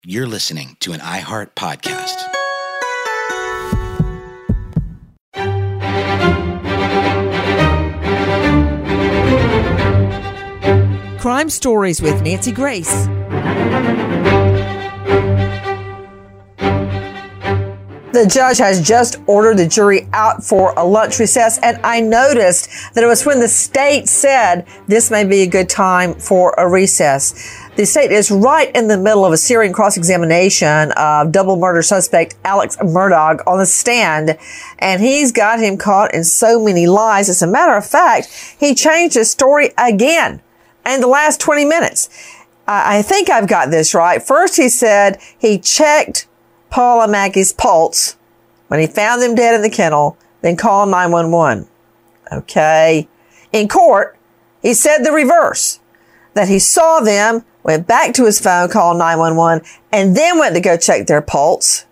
You're listening to an iHeart podcast. Crime Stories with Nancy Grace. The judge has just ordered the jury out for a lunch recess, and I noticed that it was when the state said this may be a good time for a recess. The state is right in the middle of a searing cross-examination of double murder suspect Alex Murdaugh on the stand, and he's got him caught in so many lies. As a matter of fact, he changed his story again in the last 20 minutes. I think I've got this right. First, he said he checked Paul and Maggie's pulse when he found them dead in the kennel, then called 911. Okay. In court, he said the reverse, that he saw them, went back to his phone, called 911, and then went to go check their pulse.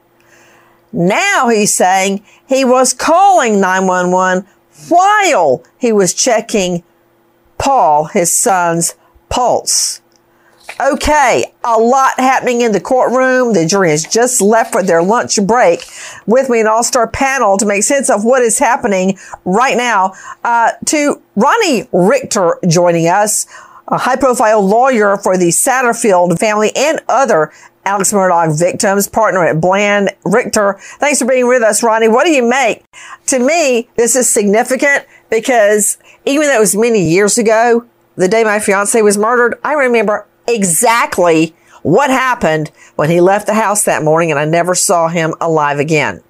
Now he's saying he was calling 911 while he was checking Paul, his son's pulse. Okay, a lot happening in the courtroom. The jury has just left for their lunch break. With me, an all-star panel to make sense of what is happening right now. To Ronnie Richter joining us, a high-profile lawyer for the Satterfield family and other Alex Murdaugh victims, partner at Bland Richter. Thanks for being with us, Ronnie. What do you make? To me, this is significant because even though it was many years ago, the day my fiance was murdered, I remember exactly what happened when he left the house that morning, and I never saw him alive again.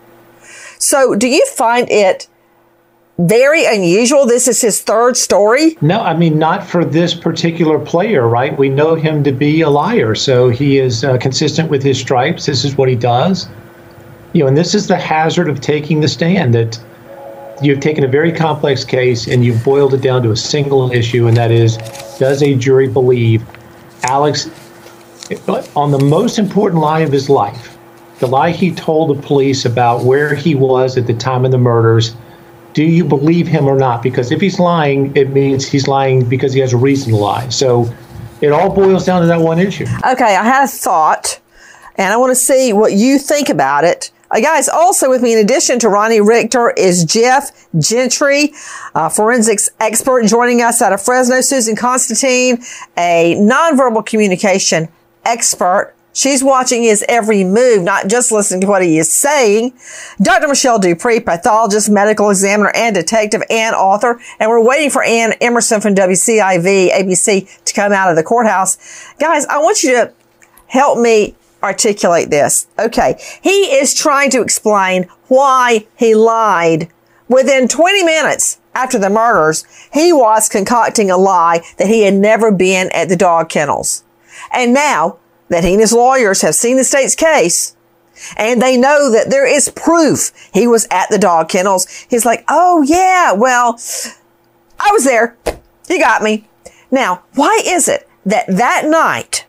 So do you find it very unusual? This is his third story? No, I mean, not for this particular player, right? We know him to be a liar, so he is consistent with his stripes. This is what he does. And this is the hazard of taking the stand, that you've taken a very complex case and you've boiled it down to a single issue, and that is, does a jury believe Alex, on the most important lie of his life, the lie he told the police about where he was at the time of the murders, do you believe him or not? Because if he's lying, it means he's lying because he has a reason to lie. So it all boils down to that one issue. Okay, I had a thought, and I want to see what you think about it. Guys, also with me, in addition to Ronnie Richter, is Jeff Gentry, forensics expert joining us out of Fresno. Susan Constantine, a nonverbal communication expert. She's watching his every move, not just listening to what he is saying. Dr. Michelle Dupree, pathologist, medical examiner, and detective, and author. And we're waiting for Ann Emerson from WCIV ABC to come out of the courthouse. Guys, I want you to help me articulate this. Okay. He is trying to explain why he lied. Within 20 minutes after the murders, he was concocting a lie that he had never been at the dog kennels. And now that he and his lawyers have seen the state's case, and they know that there is proof he was at the dog kennels, he's like, oh yeah, well, I was there. You got me. Now, why is it that night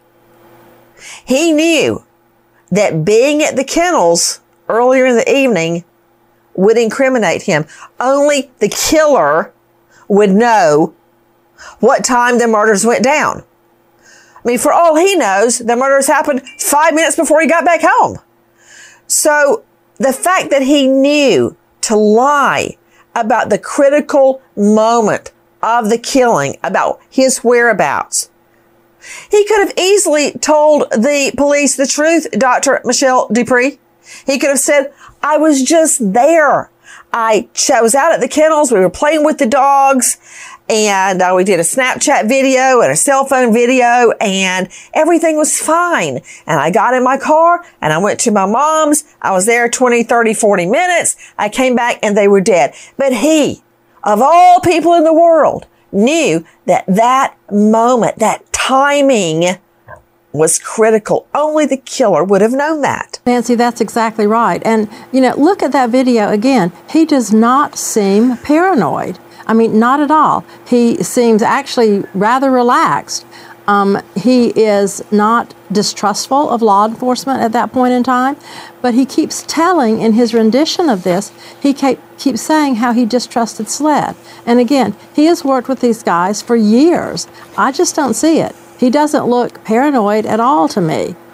he knew that being at the kennels earlier in the evening would incriminate him? Only the killer would know what time the murders went down. I mean, for all he knows, the murders happened 5 minutes before he got back home. So the fact that he knew to lie about the critical moment of the killing, about his whereabouts, he could have easily told the police the truth, Dr. Michelle Dupree. He could have said, I was just there. I was out at the kennels. We were playing with the dogs, and we did a Snapchat video and a cell phone video, and everything was fine. And I got in my car and I went to my mom's. I was there 20, 30, 40 minutes. I came back and they were dead. But he, of all people in the world, knew that that moment, that timing was critical. Only the killer would have known that. Nancy, that's exactly right. And, look at that video again. He does not seem paranoid. I mean, not at all. He seems actually rather relaxed. He is not distrustful of law enforcement at that point in time, but he keeps telling in his rendition of this, he keeps saying how he distrusted SLED. And again, he has worked with these guys for years. I just don't see it. He doesn't look paranoid at all to me.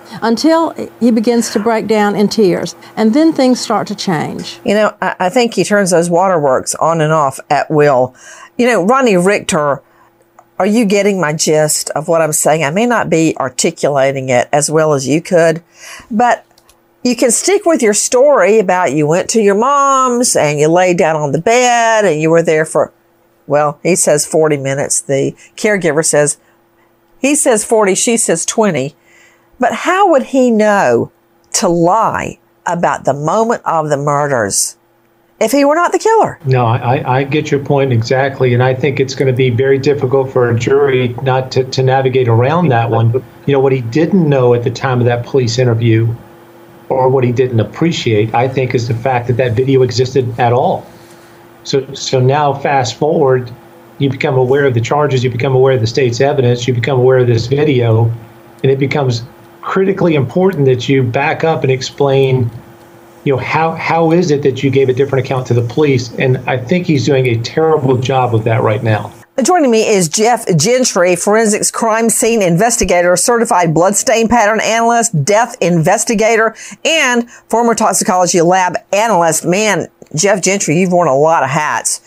until he begins to break down in tears. And then things start to change. You know, I think he turns those waterworks on and off at will. You know, Ronnie Richter, are you getting my gist of what I'm saying? I may not be articulating it as well as you could, but you can stick with your story about you went to your mom's and you laid down on the bed and you were there for, well, he says 40 minutes. The caregiver says, he says 40, she says 20. But how would he know to lie about the moment of the murders if he were not the killer? No, I get your point exactly. And I think it's going to be very difficult for a jury not to navigate around that one. You know, what he didn't know at the time of that police interview, or what he didn't appreciate, I think, is the fact that that video existed at all. So now, fast forward, you become aware of the charges, you become aware of the state's evidence, you become aware of this video, and it becomes critically important that you back up and explain, you know, how is it that you gave a different account to the police? And I think he's doing a terrible job of that right now. Joining me is Jeff Gentry, forensics crime scene investigator, certified bloodstain pattern analyst, death investigator, and former toxicology lab analyst. Man, Jeff Gentry, you've worn a lot of hats.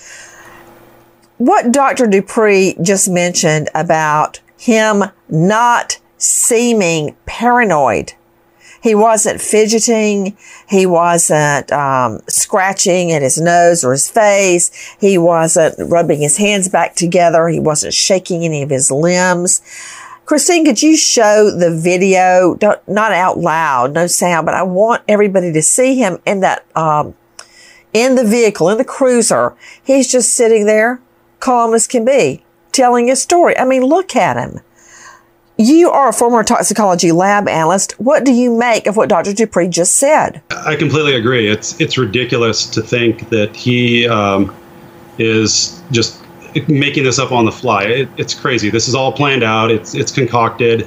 What Dr. Dupree just mentioned about him not seeming paranoid. He wasn't fidgeting. He wasn't scratching at his nose or his face. He wasn't rubbing his hands back together. He wasn't shaking any of his limbs. Christine, could you show the video? Not out loud, no sound, but I want everybody to see him in that, in the vehicle, in the cruiser. He's just sitting there, calm as can be, telling his story. I mean, look at him. You are a former toxicology lab analyst. What do you make of what Dr. Dupree just said? I completely agree. It's ridiculous to think that he is just making this up on the fly. It's crazy. This is all planned out. It's concocted.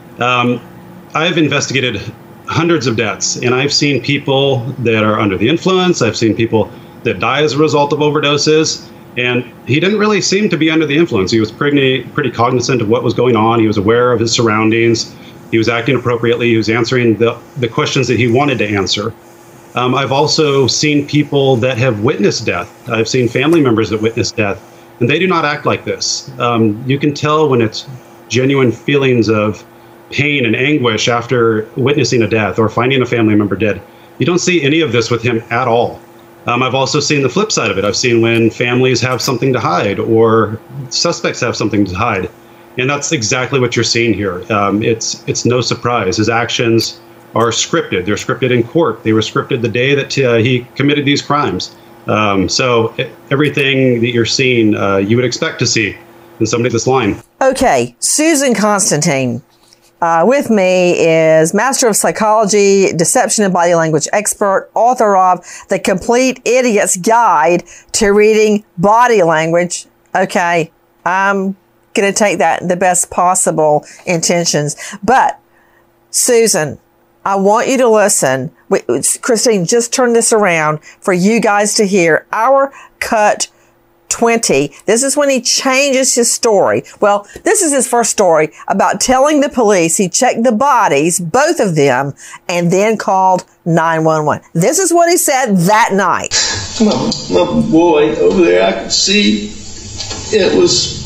I've investigated hundreds of deaths, and I've seen people that are under the influence. I've seen people that die as a result of overdoses. And he didn't really seem to be under the influence. He was pretty cognizant of what was going on. He was aware of his surroundings. He was acting appropriately. He was answering the questions that he wanted to answer. I've also seen people that have witnessed death. I've seen family members that witnessed death, and they do not act like this. You can tell when it's genuine feelings of pain and anguish after witnessing a death or finding a family member dead. You don't see any of this with him at all. I've also seen the flip side of it. I've seen when families have something to hide or suspects have something to hide. And that's exactly what you're seeing here. It's no surprise. His actions are scripted. They're scripted in court. They were scripted the day that he committed these crimes. So everything that you're seeing, you would expect to see in somebody this line. Okay, Susan Constantine. With me is Master of Psychology, Deception and Body Language expert, author of The Complete Idiot's Guide to Reading Body Language. Okay, I'm going to take that in the best possible intentions. But, Susan, I want you to listen. Christine, just turn this around for you guys to hear our cut 20. This is when he changes his story. Well, this is his first story about telling the police he checked the bodies, both of them, and then called 911. This is what he said that night. My boy over there, I could see it was...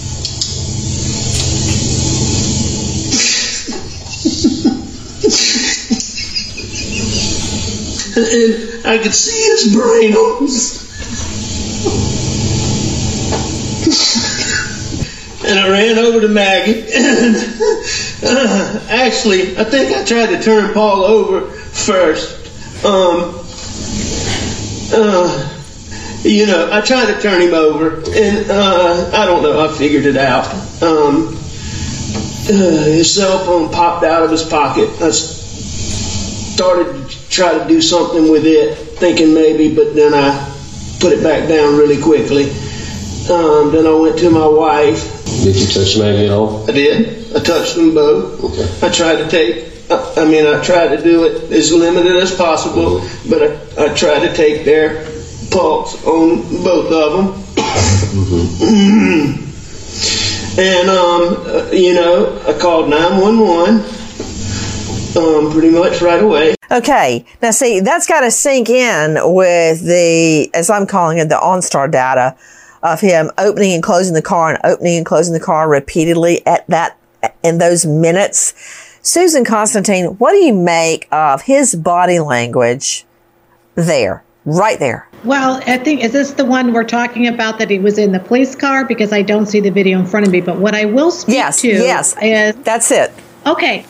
and I could see his brain almost... And I ran over to Maggie, and actually, I think I tried to turn Paul over first. I tried to turn him over, and I don't know, I figured it out. His cell phone popped out of his pocket. I started to try to do something with it, thinking maybe, but then I put it back down really quickly. Then I went to my wife. Did you touch Maggie at all? I did. I touched them both. Okay. I tried to do it as limited as possible, but I tried to take their pulse on both of them. And, I called 911. pretty much right away. Okay. Now, see, that's got to sink in with the, as I'm calling it, the OnStar data of him opening and closing the car and opening and closing the car repeatedly in those minutes. Susan Constantine, what do you make of his body language there, right there? Well, I think, is this the one we're talking about that he was in the police car? Because I don't see the video in front of me, but what I will speak to is... That's it. Okay,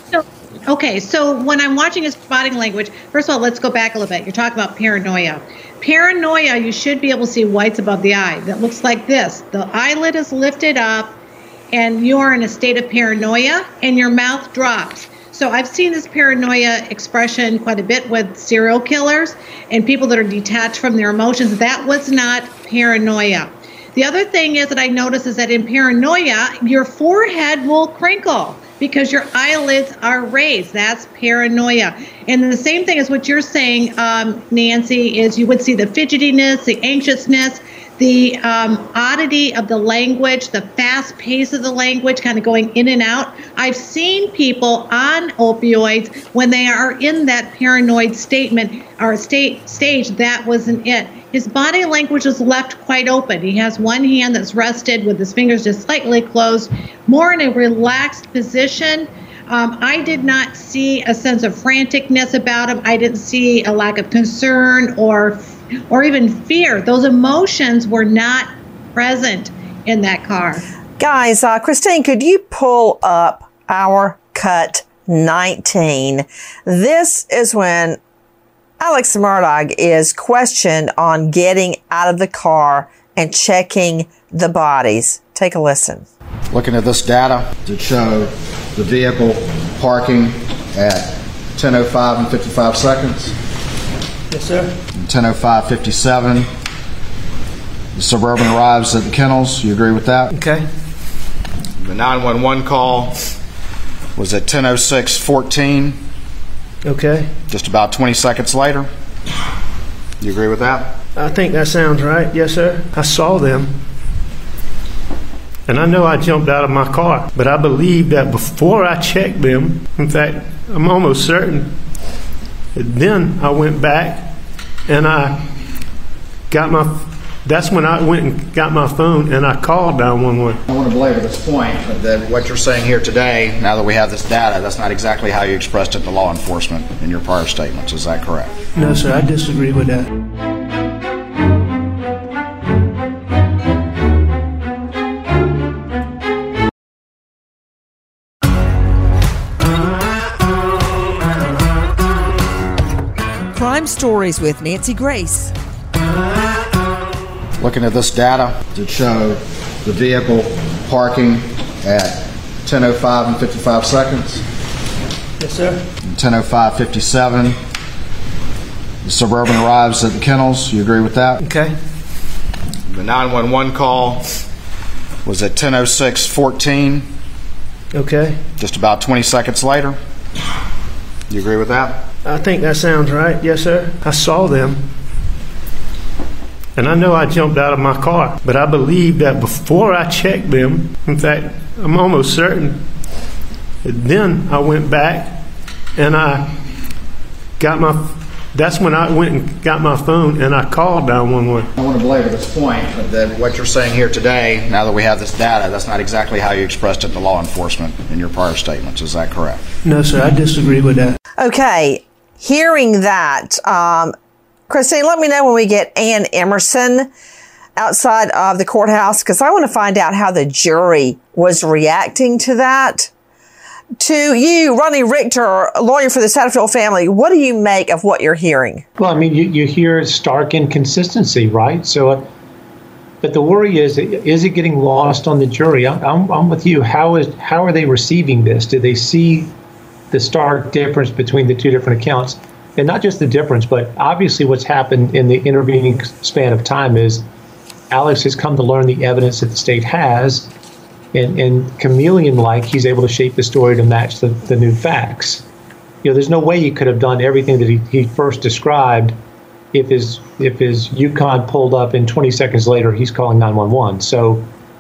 so when I'm watching his body language, first of all, let's go back a little bit. You're talking about paranoia. Paranoia, you should be able to see whites above the eye. That looks like this. The eyelid is lifted up, and you're in a state of paranoia, and your mouth drops. So I've seen this paranoia expression quite a bit with serial killers and people that are detached from their emotions. That was not paranoia. The other thing is that I notice is that in paranoia, your forehead will crinkle because your eyelids are raised. That's paranoia. And the same thing as what you're saying, Nancy, is you would see the fidgetiness, the anxiousness, the oddity of the language, the fast pace of the language, kind of going in and out. I've seen people on opioids when they are in that paranoid statement or stage. That wasn't it. His body language is left quite open. He has one hand that's rested with his fingers just slightly closed, more in a relaxed position. I did not see a sense of franticness about him. I didn't see a lack of concern or even fear. Those emotions were not present in that car. Guys, Christine, could you pull up our cut 19? This is when Alex Murdaugh is questioned on getting out of the car and checking the bodies. Take a listen. Looking at this data to show the vehicle parking at 10:05 and 55 seconds. Yes, sir. 10:05:57. The Suburban arrives at the kennels. You agree with that? Okay. The 911 call was at 10:06:14. Okay. Just about 20 seconds later. You agree with that? I think that sounds right. Yes, sir. I saw them. And I know I jumped out of my car, but I believe that before I checked them, in fact, I'm almost certain, then I went back and I got that's when I went and got my phone and I called 911. I want to belabor this point, but that what you're saying here today, now that we have this data, that's not exactly how you expressed it to law enforcement in your prior statements. Is that correct? No, sir. I disagree with that. Crime Stories with Nancy Grace. Looking at this data to show the vehicle parking at 10:05 and 55 seconds. Yes, sir. 10:05:57. The Suburban arrives at the kennels. You agree with that? Okay. The 911 call was at 10:06:14. Okay. Just about 20 seconds later. You agree with that? I think that sounds right. Yes, sir. I saw them. And I know I jumped out of my car, but I believe that before I checked them, in fact, I'm almost certain, then I went back and I got that's when I went and got my phone and I called 911. I want to belabor this point, but that what you're saying here today, now that we have this data, that's not exactly how you expressed it to law enforcement in your prior statements. Is that correct? No, sir. I disagree with that. Okay. Hearing that, Christine, let me know when we get Ann Emerson outside of the courthouse, because I want to find out how the jury was reacting to that. To you, Ronnie Richter, lawyer for the Satterfield family, what do you make of what you're hearing? Well, I mean, you hear stark inconsistency, right? So, but the worry is it getting lost on the jury? I'm with you. How are they receiving this? Do they see the stark difference between the two different accounts? And not just the difference, but obviously what's happened in the intervening span of time is Alex has come to learn the evidence that the state has, and chameleon-like, he's able to shape the story to match the new facts. You know, there's no way he could have done everything that he first described if his Yukon pulled up and 20 seconds later he's calling 911. So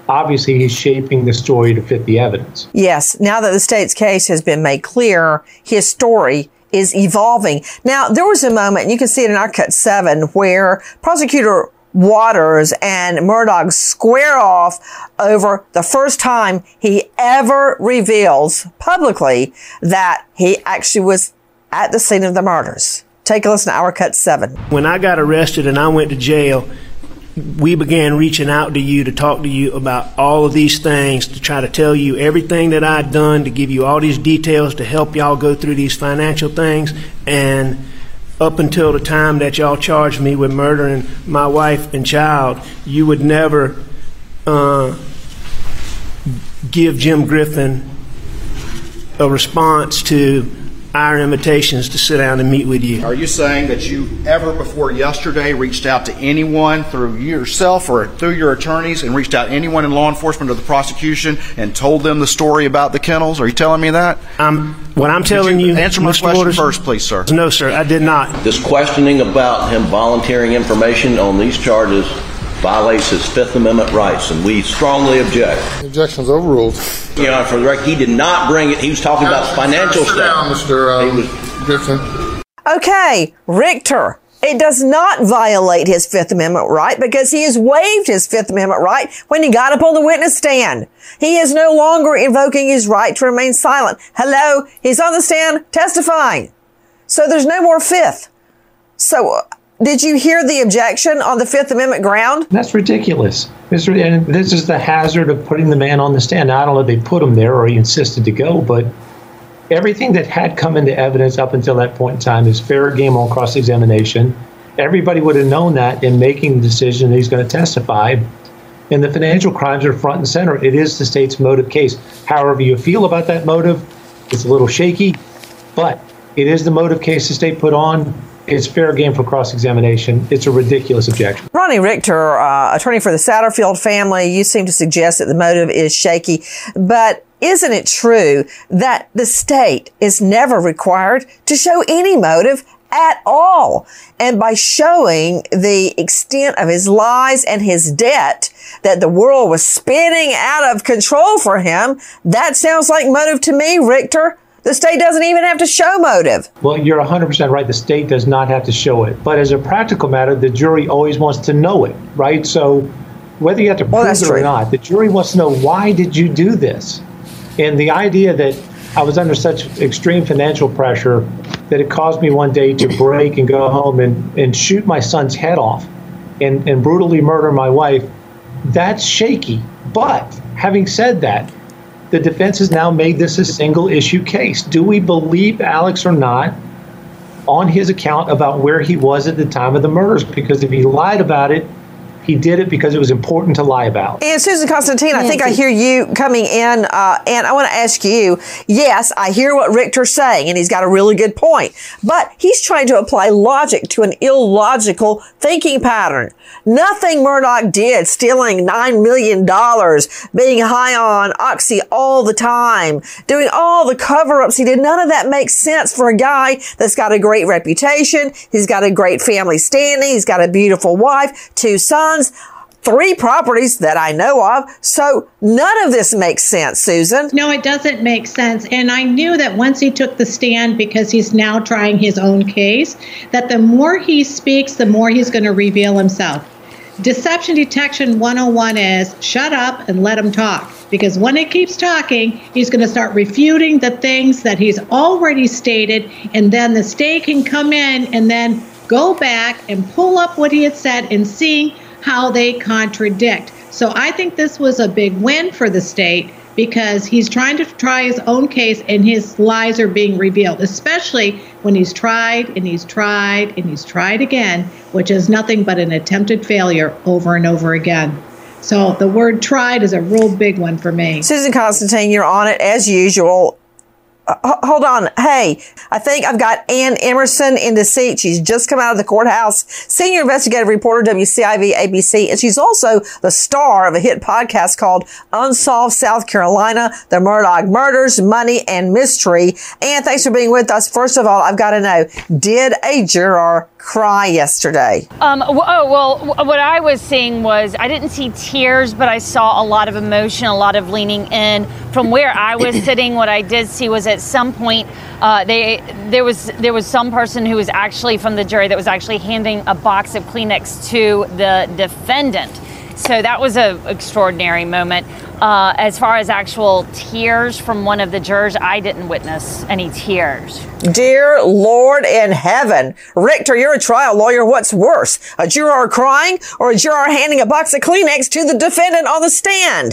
obviously he's shaping the story to fit the evidence. Yes. Now that the state's case has been made clear, his story is evolving. Now, there was a moment, and you can see it in our Cut 7, where Prosecutor Waters and Murdaugh square off over the first time he ever reveals publicly that he actually was at the scene of the murders. Take a listen to our Cut 7. When I got arrested and I went to jail, we began reaching out to you to talk to you about all of these things, to try to tell you everything that I'd done, to give you all these details to help y'all go through these financial things. And up until the time that y'all charged me with murdering my wife and child, you would never give Jim Griffin a response to our invitations to sit down and meet with you. Are you saying that you ever before yesterday reached out to anyone through yourself or through your attorneys and reached out to anyone in law enforcement or the prosecution and told them the story about the kennels? Are you telling me that? What I'm telling you, answer my Mr. question Waters, first, please, sir. No, sir, I did not. This questioning about him volunteering information on these charges violates his Fifth Amendment rights, and we strongly object. Objection's overruled. You know, for the record, he did not bring it. He was talking about financial stuff. Down, Mr. Griffin. Okay, Richter. It does not violate his Fifth Amendment right because he has waived his Fifth Amendment right when he got up on the witness stand. He is no longer invoking his right to remain silent. Hello, he's on the stand testifying. So there's no more Fifth. So did you hear the objection on the Fifth Amendment ground? That's ridiculous. And this is the hazard of putting the man on the stand. Now, I don't know if they put him there or he insisted to go, but everything that had come into evidence up until that point in time is fair game on cross-examination. Everybody would have known that in making the decision that he's going to testify. And the financial crimes are front and center. It is the state's motive case. However you feel about that motive, it's a little shaky, but it is the motive case the state put on. It's fair game for cross-examination. It's a ridiculous objection. Ronnie Richter, attorney for the Satterfield family, you seem to suggest that the motive is shaky, but isn't it true that the state is never required to show any motive at all? And by showing the extent of his lies and his debt, that the world was spinning out of control for him, that sounds like motive to me, Richter. The state doesn't even have to show motive. Well, you're 100% right. The state does not have to show it. But as a practical matter, the jury always wants to know it, right? So whether you have to prove it or not, the jury wants to know, why did you do this? And the idea that I was under such extreme financial pressure that it caused me one day to break and go home and shoot my son's head off and brutally murder my wife, that's shaky. But having said that, the defense has now made this a single issue case. Do we believe Alex or not on his account about where he was at the time of the murders? Because if he lied about it, he did it because it was important to lie about. And Susan Constantine, I think I hear you coming in, and I want to ask you, yes, I hear what Richter's saying, and he's got a really good point, but he's trying to apply logic to an illogical thinking pattern. Nothing Murdaugh did, stealing $9 million, being high on Oxy all the time, doing all the cover-ups he did, none of that makes sense for a guy that's got a great reputation, he's got a great family standing, he's got a beautiful wife, 2 sons, 3 properties that I know of. So none of this makes sense, Susan. No, it doesn't make sense. And I knew that once he took the stand, because he's now trying his own case, that the more he speaks, the more he's going to reveal himself. Deception detection 101 is shut up and let him talk. Because when he keeps talking, he's going to start refuting the things that he's already stated. And then the state can come in and then go back and pull up what he had said and see how they contradict. So I think this was a big win for the state because he's trying to try his own case and his lies are being revealed, especially when he's tried and he's tried and he's tried again, which is nothing but an attempted failure over and over again. So the word tried is a real big one for me. Susan Constantine, you're on it as usual. hold on. Hey, I think I've got Ann Emerson in the seat. She's just come out of the courthouse, senior investigative reporter, WCIV ABC, and she's also the star of a hit podcast called Unsolved South Carolina, The Murdaugh Murders, Money, and Mystery. Ann, thanks for being with us. First of all, I've got to know, did a juror cry yesterday? What I was seeing was, I didn't see tears, but I saw a lot of emotion, a lot of leaning in. From where I was sitting, what I did see was at some point there was some person who was actually from the jury that was actually handing a box of Kleenex to the defendant. So that was an extraordinary moment. As far as actual tears from one of the jurors, I didn't witness any tears. Dear Lord in heaven. Richter, you're a trial lawyer. What's worse, a juror crying or a juror handing a box of Kleenex to the defendant on the stand?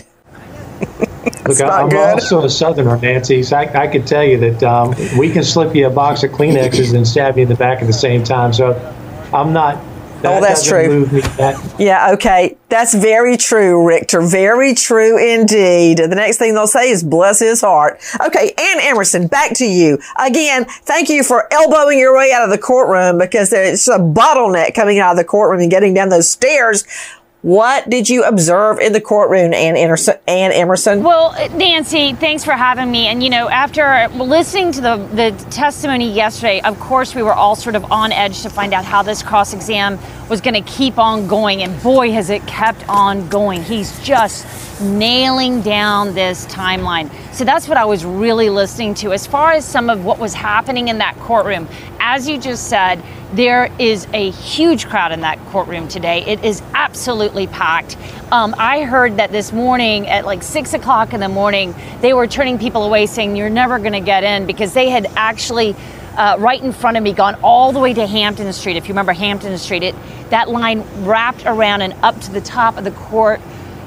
Look, I'm also a Southerner, Nancy. So I could tell you that we can slip you a box of Kleenexes and stab you in the back at the same time. So I'm not... that's true. Yeah, okay. That's very true, Richter. Very true indeed. The next thing they'll say is bless his heart. Okay, Ann Emerson, back to you. Again, thank you for elbowing your way out of the courtroom, because there's a bottleneck coming out of the courtroom and getting down those stairs. What did you observe in the courtroom, Ann Emerson? Well, Nancy, thanks for having me. And, after listening to the testimony yesterday, of course, we were all sort of on edge to find out how this cross-exam was going to keep on going. And boy, has it kept on going. He's just nailing down this timeline. So that's what I was really listening to. As far as some of what was happening in that courtroom, as you just said, there is a huge crowd in that courtroom today. It is absolutely packed. I heard that this morning at like 6 o'clock in the morning, they were turning people away saying, you're never going to get in, because they had actually right in front of me gone all the way to Hampton Street. If you remember Hampton Street, that line wrapped around and up to the top of the court,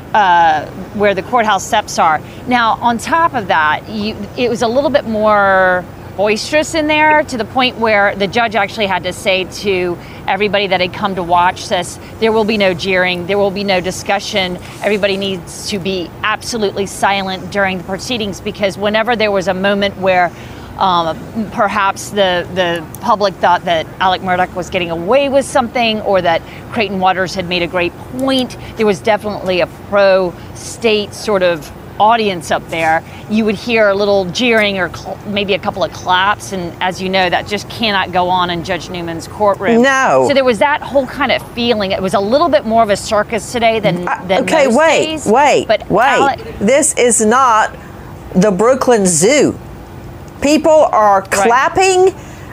where the courthouse steps are. Now, on top of that, it was a little bit more boisterous in there, to the point where the judge actually had to say to everybody that had come to watch this, there will be no jeering, there will be no discussion. Everybody needs to be absolutely silent during the proceedings, because whenever there was a moment where perhaps the public thought that Alec Murdaugh was getting away with something, or that Creighton Waters had made a great point, there was definitely a pro-state sort of audience up there. You would hear a little jeering or maybe a couple of claps, and as you know, that just cannot go on in Judge Newman's courtroom. No. So there was that whole kind of feeling. It was a little bit more of a circus today than okay, most wait, days. wait. Alec, this is not the Brooklyn Zoo. People are clapping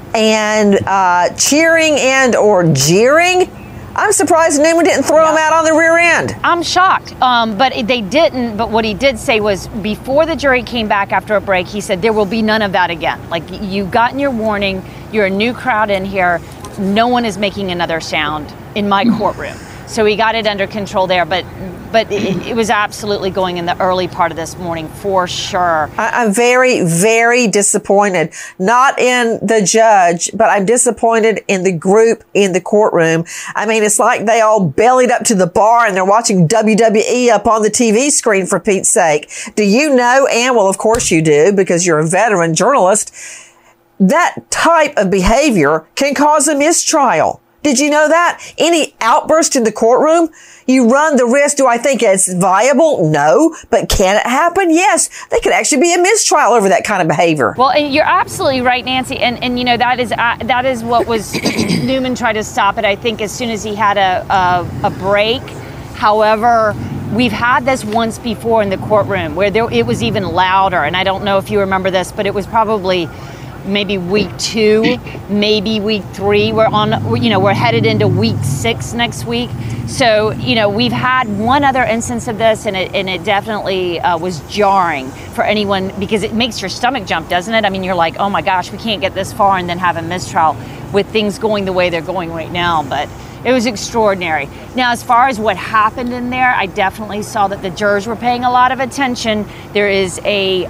and cheering and or jeering. I'm surprised Newman didn't throw him out on the rear end. I'm shocked, but they didn't. But what he did say was, before the jury came back after a break, he said there will be none of that again. Like, you've gotten your warning. You're a new crowd in here. No one is making another sound in my courtroom. So he got it under control there, but it was absolutely going in the early part of this morning for sure. I'm very, very disappointed. Not in the judge, but I'm disappointed in the group in the courtroom. I mean, it's like they all bellied up to the bar and they're watching WWE up on the TV screen, for Pete's sake. Do you know, Ann? Well, of course you do, because you're a veteran journalist. That type of behavior can cause a mistrial. Did you know that? Any outburst in the courtroom, you run the risk. Do I think it's viable? No. But can it happen? Yes. They could actually be a mistrial over that kind of behavior. Well, and you're absolutely right, Nancy. And that is what was Newman tried to stop it, I think, as soon as he had a break. However, we've had this once before in the courtroom where it was even louder. And I don't know if you remember this, but it was probably maybe week 2, maybe week 3. We're headed into week 6 next week. So, we've had one other instance of this, and it definitely was jarring for anyone, because it makes your stomach jump, doesn't it? I mean, you're like, oh my gosh, we can't get this far and then have a mistrial with things going the way they're going right now. But it was extraordinary. Now, as far as what happened in there, I definitely saw that the jurors were paying a lot of attention. There is a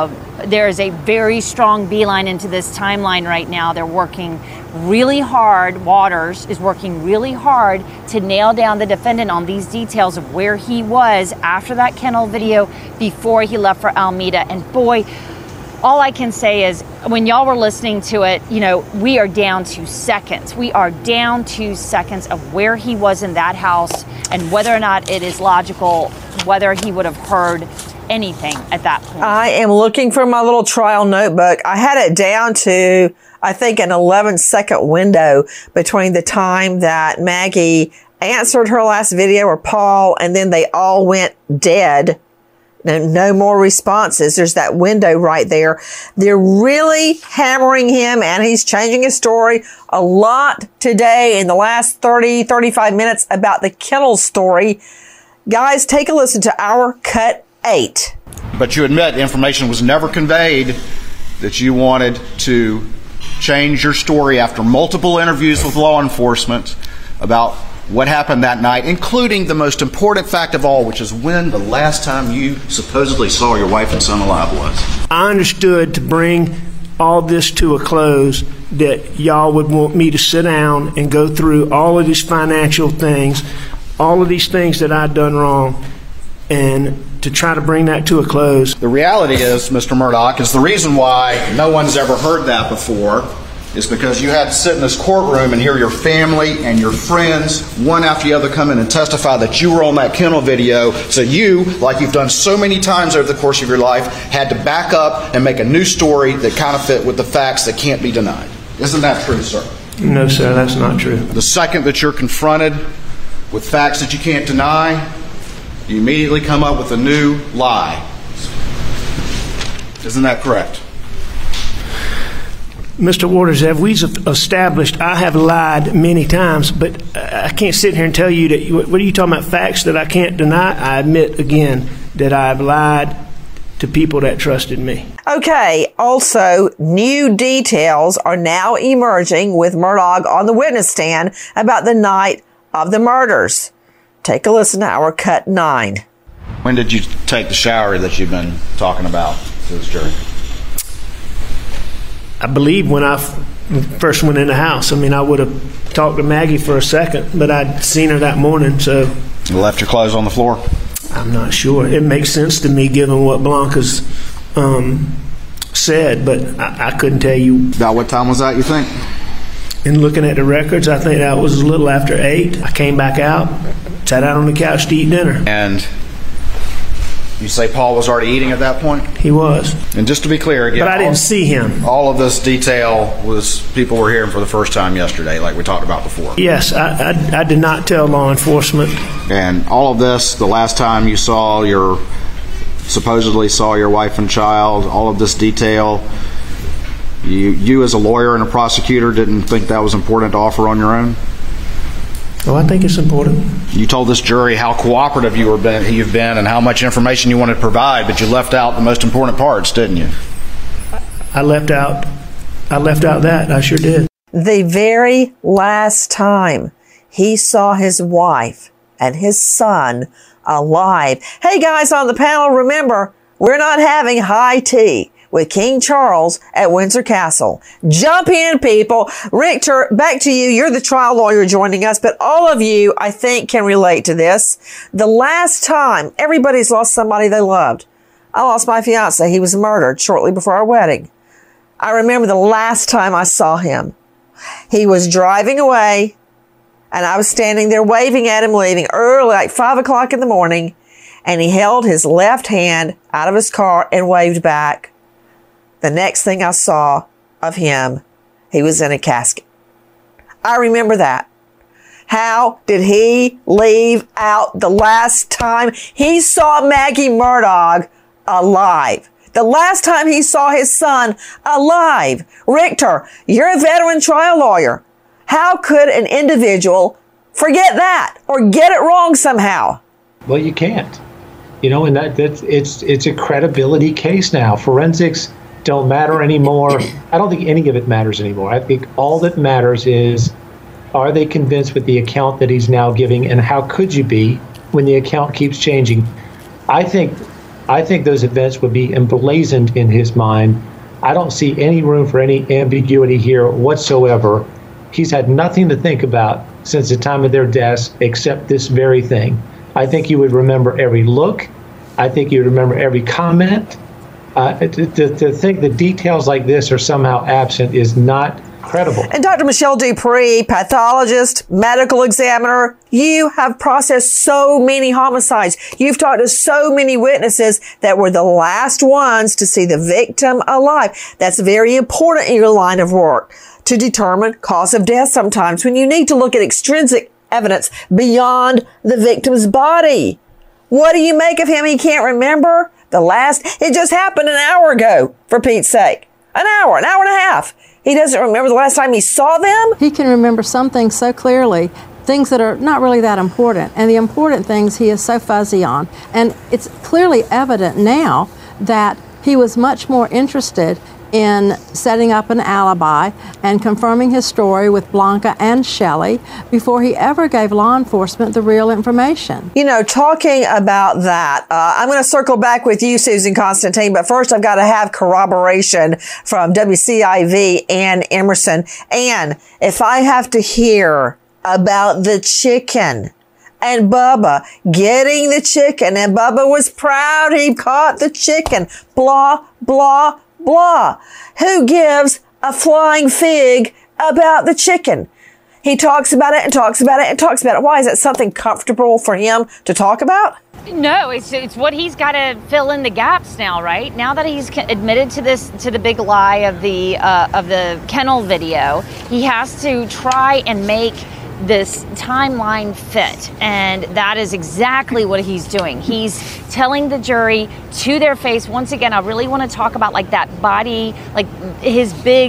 very strong beeline into this timeline right now. They're working really hard. Waters is working really hard to nail down the defendant on these details of where he was after that kennel video, before he left for Alameda. And boy, all I can say is when y'all were listening to it, you know, we are down to seconds. We are down to seconds of where he was in that house and whether or not it is logical, whether he would have heard anything at that point. I am looking for my little trial notebook. I had it down to, I think, an 11-second window between the time that Maggie answered her last video or Paul, and then they all went dead. No more responses. There's that window right there. They're really hammering him, and he's changing his story a lot today in the last 30, 35 minutes about the kennel story. Guys, take a listen to our cut 8. But you admit information was never conveyed that you wanted to change your story after multiple interviews with law enforcement about what happened that night, including the most important fact of all, which is when the last time you supposedly saw your wife and son alive was. I understood to bring all this to a close that y'all would want me to sit down and go through all of these financial things, all of these things that I'd done wrong, and to try to bring that to a close. The reality is, Mr. Murdaugh, is the reason why no one's ever heard that before is because you had to sit in this courtroom and hear your family and your friends, one after the other, come in and testify that you were on that kennel video. So you, like you've done so many times over the course of your life, had to back up and make a new story that kind of fit with the facts that can't be denied. Isn't that true, sir? No, sir, that's not true. The second that you're confronted with facts that you can't deny, you immediately come up with a new lie. Isn't that correct? Mr. Waters, as we've established, I have lied many times, but I can't sit here and tell you that. What are you talking about, facts that I can't deny? I admit again that I've lied to people that trusted me. Okay, also, new details are now emerging with Murdaugh on the witness stand about the night of the murders. Take a listen to our cut 9. When did you take the shower that you've been talking about to this jury? I believe when I first went in the house. I mean, I would have talked to Maggie for a second, but I'd seen her that morning, so... You left your clothes on the floor? I'm not sure. It makes sense to me given what Blanca's said, but I couldn't tell you. About what time was that, you think? In looking at the records, I think that was a little after 8. I came back out, sat out on the couch to eat dinner. And you say Paul was already eating at that point? He was. And just to be clear again, but I didn't see him. All of this detail was people were hearing for the first time yesterday, like we talked about before. Yes, I did not tell law enforcement. And all of this, the last time you supposedly saw your wife and child, all of this detail, you as a lawyer and a prosecutor didn't think that was important to offer on your own? Oh, I think it's important. You told this jury how cooperative you've been and how much information you wanted to provide, but you left out the most important parts, didn't you? I left out that. I sure did. The very last time he saw his wife and his son alive. Hey guys on the panel, remember, we're not having high tea with King Charles at Windsor Castle. Jump in, people. Richter, back to you. You're the trial lawyer joining us, but all of you, I think, can relate to this. The last time, everybody's lost somebody they loved. I lost my fiance. He was murdered shortly before our wedding. I remember the last time I saw him. He was driving away, and I was standing there waving at him, leaving early, like 5 o'clock in the morning, and he held his left hand out of his car and waved back. The next thing I saw of him, he was in a casket. I remember that. How did he leave out the last time he saw Maggie Murdaugh alive? The last time he saw his son alive? Richter, you're a veteran trial lawyer. How could an individual forget that or get it wrong somehow? Well, you can't. You know, and it's a credibility case now. Forensics don't matter anymore. I don't think any of it matters anymore. I think all that matters is, are they convinced with the account that he's now giving, and how could you be when the account keeps changing? I think those events would be emblazoned in his mind. I don't see any room for any ambiguity here whatsoever. He's had nothing to think about since the time of their deaths except this very thing. I think you would remember every look. I think you would remember every comment. To think that details like this are somehow absent is not credible. And Dr. Michelle Dupree, pathologist, medical examiner, you have processed so many homicides. You've talked to so many witnesses that were the last ones to see the victim alive. That's very important in your line of work to determine cause of death sometimes when you need to look at extrinsic evidence beyond the victim's body. What do you make of him? He can't remember it just happened an hour ago, for Pete's sake. An hour and a half. He doesn't remember the last time he saw them? He can remember some things so clearly, things that are not really that important. And the important things he is so fuzzy on. And it's clearly evident now that he was much more interested in setting up an alibi and confirming his story with Blanca and Shelley before he ever gave law enforcement the real information. You know, talking about that, I'm going to circle back with you, Susan Constantine, but first I've got to have corroboration from WCIV Ann Emerson. Ann, if I have to hear about the chicken and Bubba getting the chicken, and Bubba was proud he caught the chicken, blah, blah, blah. Who gives a flying fig about the chicken? He talks about it and talks about it and talks about it. Why? Is it something comfortable for him to talk about? No, it's what he's got to fill in the gaps now, right? Now that he's admitted to the big lie of the kennel video, he has to try and make this timeline fit, and that is exactly what he's doing. He's telling the jury to their face. Once again, I really want to talk about like that body, like his big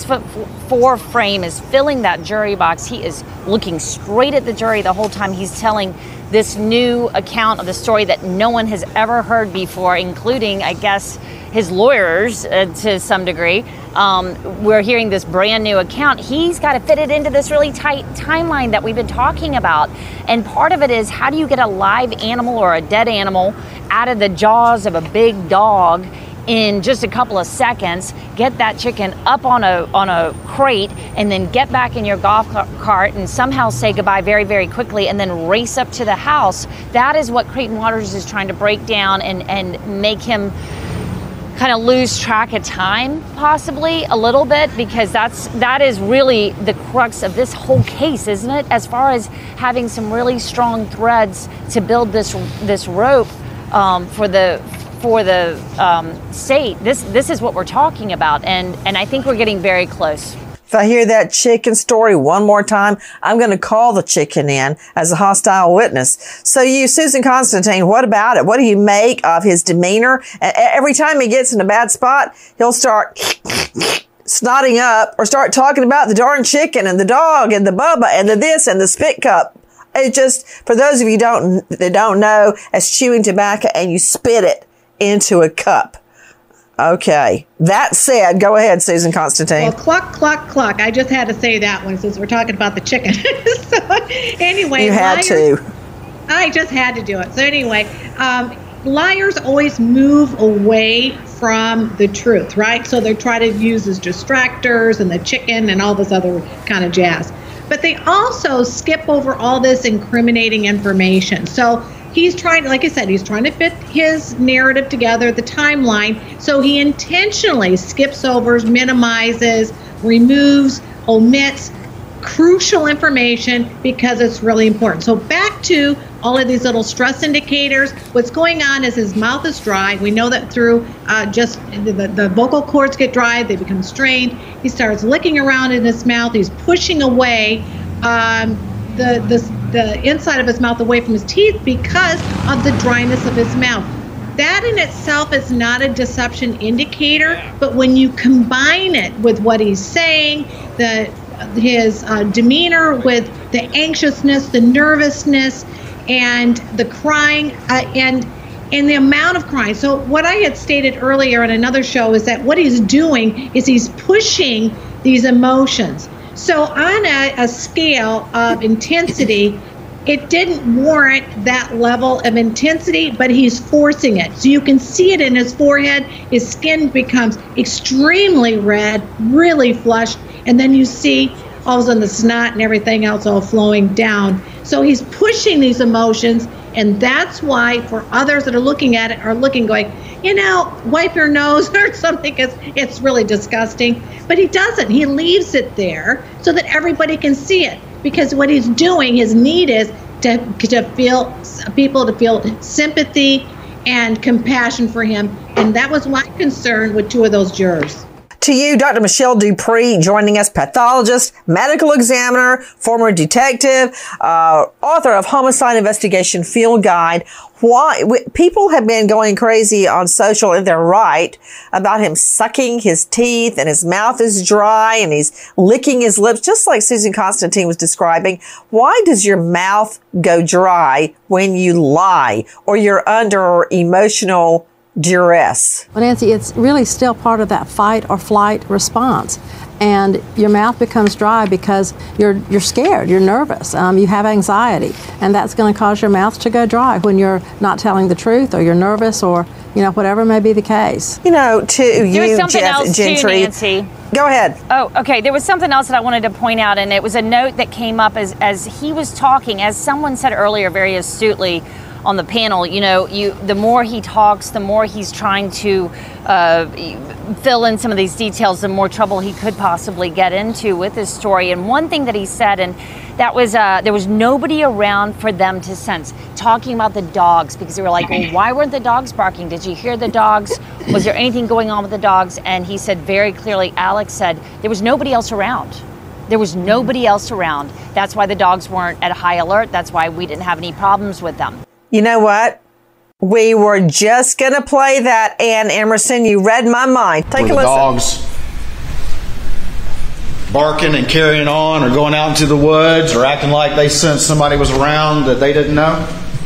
6'4" frame is filling that jury box. He is looking straight at the jury the whole time. He's telling this new account of the story that no one has ever heard before, including, I guess, his lawyers to some degree. We're hearing this brand new account. He's got to fit it into this really tight timeline that we've been talking about. And part of it is, how do you get a live animal or a dead animal out of the jaws of a big dog in just a couple of seconds, get that chicken up on a crate, and then get back in your golf cart and somehow say goodbye very, very quickly, and then race up to the house? That is what Creighton Waters is trying to break down and make him kind of lose track of time, possibly a little bit, because that is really the crux of this whole case, isn't it? As far as having some really strong threads to build this rope for the state. This is what we're talking about, and I think we're getting very close. If I hear that chicken story one more time, I'm going to call the chicken in as a hostile witness. So you, Susan Constantine, what about it? What do you make of his demeanor? Every time he gets in a bad spot, he'll start snotting up or start talking about the darn chicken and the dog and the Bubba and the this and the spit cup. It just, for those of you that don't know, as chewing tobacco and you spit it into a cup. Okay. That said, go ahead, Susan Constantine. Well, cluck, cluck, cluck. I just had to say that one since we're talking about the chicken. So anyway. You had to. I just had to do it. So anyway, liars always move away from the truth, right? So they try to use as distractors and the chicken and all this other kind of jazz. But they also skip over all this incriminating information. So he's trying, like I said, he's trying to fit his narrative together, the timeline. So he intentionally skips over, minimizes, removes, omits crucial information because it's really important. So back to all of these little stress indicators. What's going on is his mouth is dry. We know that through just the vocal cords get dry, they become strained. He starts licking around in his mouth. He's pushing away the inside of his mouth away from his teeth because of the dryness of his mouth. That in itself is not a deception indicator, but when you combine it with what he's saying, his demeanor with the anxiousness, the nervousness, and the crying, and the amount of crying. So what I had stated earlier in another show is that what he's doing is he's pushing these emotions. So on a scale of intensity, it didn't warrant that level of intensity, but he's forcing it. So you can see it in his forehead. His skin becomes extremely red, really flushed, and then you see all of a sudden the snot and everything else all flowing down. So he's pushing these emotions, And that's why for others that are looking at it are looking going, wipe your nose or something, because it's really disgusting. But he doesn't. He leaves it there so that everybody can see it. Because what he's doing, his need is to feel people to feel sympathy and compassion for him. And that was my concern with 2 of those jurors. To you, Dr. Michelle Dupree, joining us, pathologist, medical examiner, former detective, author of Homicide Investigation Field Guide. Why people have been going crazy on social, and they're right, about him sucking his teeth and his mouth is dry and he's licking his lips, just like Susan Constantine was describing. Why does your mouth go dry when you lie or you're under emotional duress? Well, Nancy, it's really still part of that fight or flight response. And your mouth becomes dry because you're scared, you're nervous, you have anxiety, and that's going to cause your mouth to go dry when you're not telling the truth or you're nervous or, whatever may be the case. To you, Jeff Gentry. Nancy. Go ahead. Oh, okay. There was something else that I wanted to point out, and it was a note that came up as he was talking, as someone said earlier very astutely on the panel, the more he talks, the more he's trying to fill in some of these details, the more trouble he could possibly get into with his story. And one thing that he said, and that was there was nobody around for them to sense, talking about the dogs, because they were like, well, why weren't the dogs barking? Did you hear the dogs? Was there anything going on with the dogs? And he said very clearly, Alex said, there was nobody else around. There was nobody else around. That's why the dogs weren't at high alert. That's why we didn't have any problems with them. You know what? We were just going to play that, Ann Emerson. You read my mind. Take a listen. Dogs barking and carrying on or going out into the woods or acting like they sensed somebody was around that they didn't know?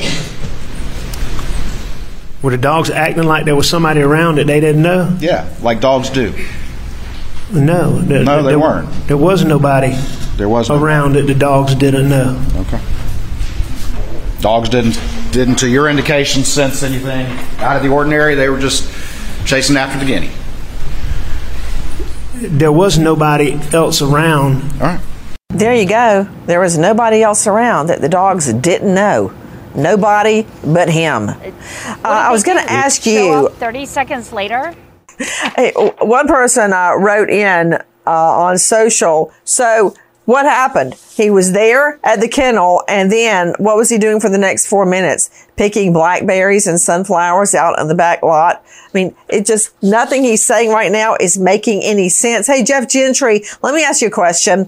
Were the dogs acting like there was somebody around that they didn't know? Yeah, like dogs do. No. They weren't. There was nobody around that the dogs didn't know. Okay. Dogs didn't, to your indication, sense anything out of the ordinary. They were just chasing after the guinea. There was nobody else around. All right. There you go. There was nobody else around that the dogs didn't know. Nobody but him. I was going to ask you. 30 seconds later. Hey, one person wrote in on social. So what happened? He was there at the kennel, and then what was he doing for the next 4 minutes? Picking blackberries and sunflowers out on the back lot. I mean, nothing he's saying right now is making any sense. Hey, Jeff Gentry, let me ask you a question.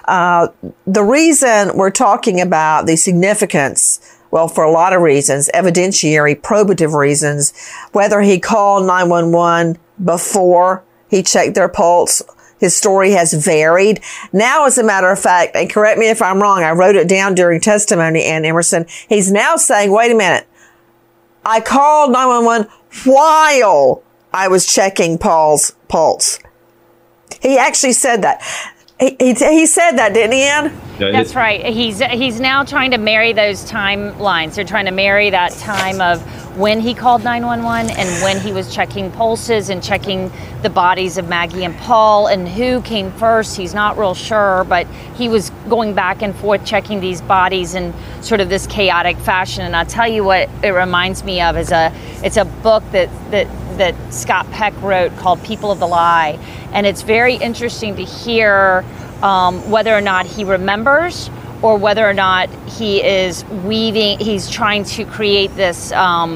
The reason we're talking about the significance, well, for a lot of reasons, evidentiary, probative reasons, whether he called 911 before he checked their pulse, his story has varied. Now, as a matter of fact, and correct me if I'm wrong, I wrote it down during testimony, Ann Emerson, he's now saying, wait a minute, I called 911 while I was checking Paul's pulse. He actually said that. He said that, didn't he, Ann? That's right. He's now trying to marry those timelines. They're trying to marry that time of when he called 911 and when he was checking pulses and checking the bodies of Maggie and Paul and who came first. He's not real sure, but he was going back and forth checking these bodies in sort of this chaotic fashion. And I'll tell you what it reminds me of is it's a book that Scott Peck wrote called People of the Lie. And it's very interesting to hear whether or not he remembers or whether or not he's trying to create this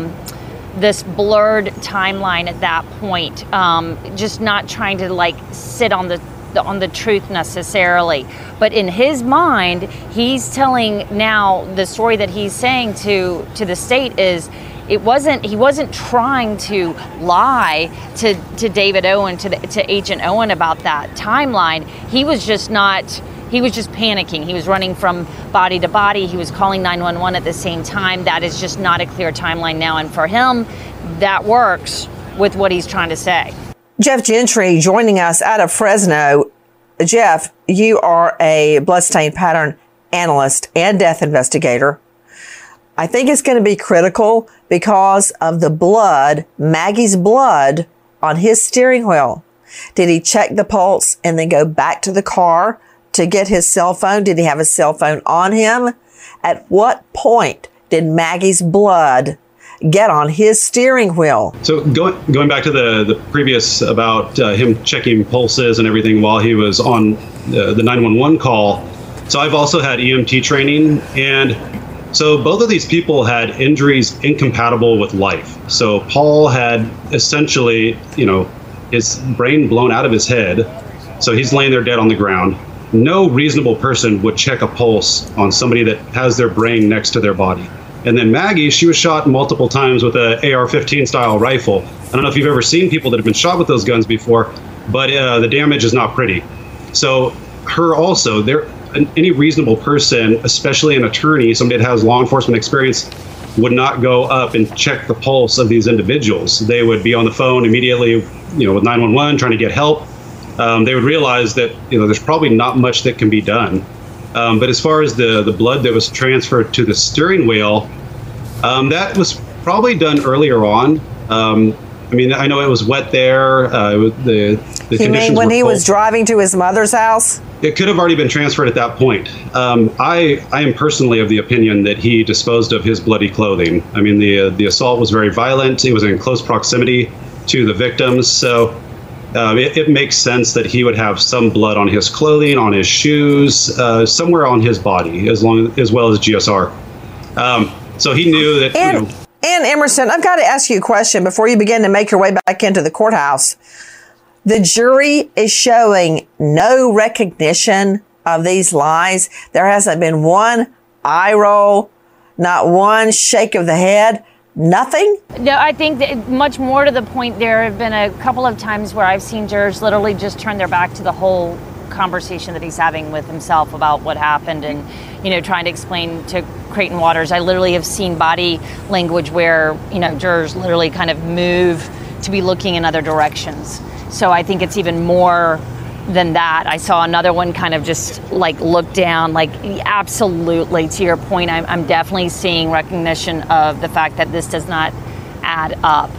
this blurred timeline at that point, just not trying to sit on the truth necessarily. But in his mind, he's telling now the story that he's saying to the state is he wasn't trying to lie to David Owen, to Agent Owen about that timeline. He was just panicking. He was running from body to body. He was calling 911 at the same time. That is just not a clear timeline now. And for him, that works with what he's trying to say. Jeff Gentry joining us out of Fresno. Jeff, you are a bloodstain pattern analyst and death investigator. I think it's going to be critical because of the blood, Maggie's blood, on his steering wheel. Did he check the pulse and then go back to the car to get his cell phone? Did he have his cell phone on him? At what point did Maggie's blood get on his steering wheel? So going back to the previous about him checking pulses and everything while he was on the 911 call. So I've also had EMT training, and so both of these people had injuries incompatible with life. So Paul had essentially, his brain blown out of his head. So he's laying there dead on the ground. No reasonable person would check a pulse on somebody that has their brain next to their body. And then Maggie, she was shot multiple times with a AR-15 style rifle. I don't know if you've ever seen people that have been shot with those guns before, but the damage is not pretty. So her also, any reasonable person, especially an attorney, somebody that has law enforcement experience, would not go up and check the pulse of these individuals. They would be on the phone immediately, with 911 trying to get help. They would realize that there's probably not much that can be done. But as far as the blood that was transferred to the steering wheel, that was probably done earlier on. I know it was wet there. The you conditions mean when were he cold. was driving to his mother's house? It could have already been transferred at that point. I am personally of the opinion that he disposed of his bloody clothing. I mean, the assault was very violent. It was in close proximity to the victims. So it makes sense that he would have some blood on his clothing, on his shoes, somewhere on his body, as well as GSR. So he knew that. And Emerson, I've got to ask you a question before you begin to make your way back into the courthouse. The jury is showing no recognition of these lies. There hasn't been one eye roll, not one shake of the head. Nothing? No, I think that much more to the point, there have been a couple of times where I've seen jurors literally just turn their back to the whole conversation that he's having with himself about what happened and, trying to explain to Creighton Waters. I literally have seen body language where, jurors literally kind of move to be looking in other directions. So I think it's even more than that. I saw another one kind of just look down, absolutely, to your point, I'm definitely seeing recognition of the fact that this does not add up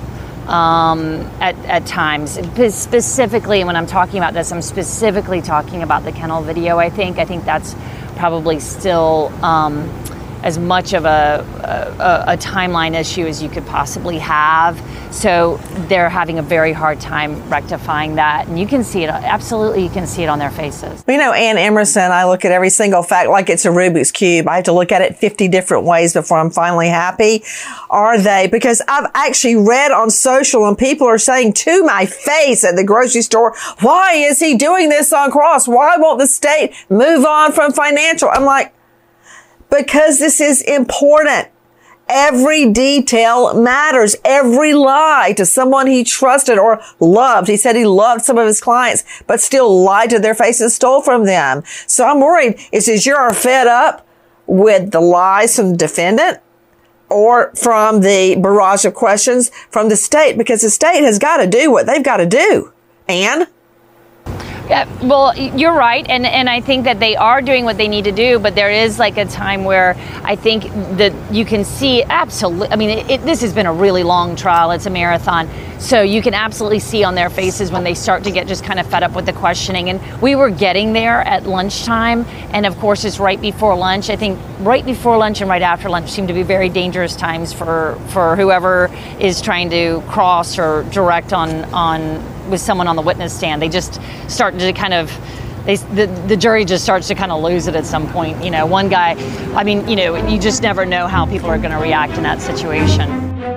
at times. Specifically, when I'm talking about this, I'm specifically talking about the kennel video, I think that's probably still as much of a timeline issue as you could possibly have. So they're having a very hard time rectifying that. And you can see it, absolutely, you can see it on their faces. Ann Emerson, I look at every single fact like it's a Rubik's Cube. I have to look at it 50 different ways before I'm finally happy. Are they? Because I've actually read on social and people are saying to my face at the grocery store, why is he doing this on cross? Why won't the state move on from financial? I'm like, because this is important. Every detail matters. Every lie to someone he trusted or loved. He said he loved some of his clients, but still lied to their face and stole from them. So I'm worried, is you're fed up with the lies from the defendant or from the barrage of questions from the state? Because the state has got to do what they've got to do. Ann? Yeah, well, you're right, and I think that they are doing what they need to do, but there is a time where I think that you can see absolutely, this has been a really long trial, it's a marathon, so you can absolutely see on their faces when they start to get just kind of fed up with the questioning, and we were getting there at lunchtime, and of course it's right before lunch. I think right before lunch and right after lunch seem to be very dangerous times for whoever is trying to cross or direct on with someone on the witness stand. They just start to kind of, the jury just starts to kind of lose it at some point. One guy, you just never know how people are going to react in that situation.